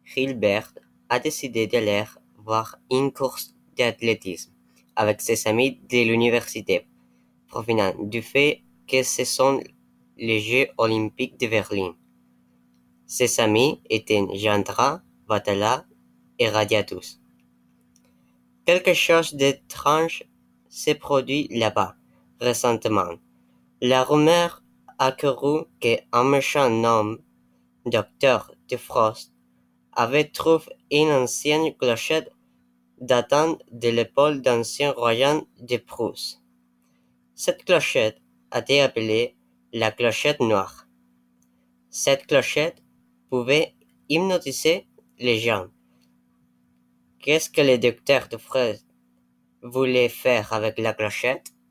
Gilbert a décidé d'aller voir une course d'athlétisme avec ses amis de l'université, profitant du fait que ce sont les Jeux olympiques de Berlin. Ses amis étaient Jandra, Vatala et Radiatus. Quelque chose d'étrange s'est produit là-bas, récemment. La rumeur a couru qu'un méchant homme, Docteur de Frost, avait trouvé une ancienne clochette datant de l'époque d'Ancien Royaume de Prusse. Cette clochette a été appelée la clochette noire. Cette clochette pouvait hypnotiser les gens. Qu'est-ce que le docteur de Frost voulait faire avec la clochette?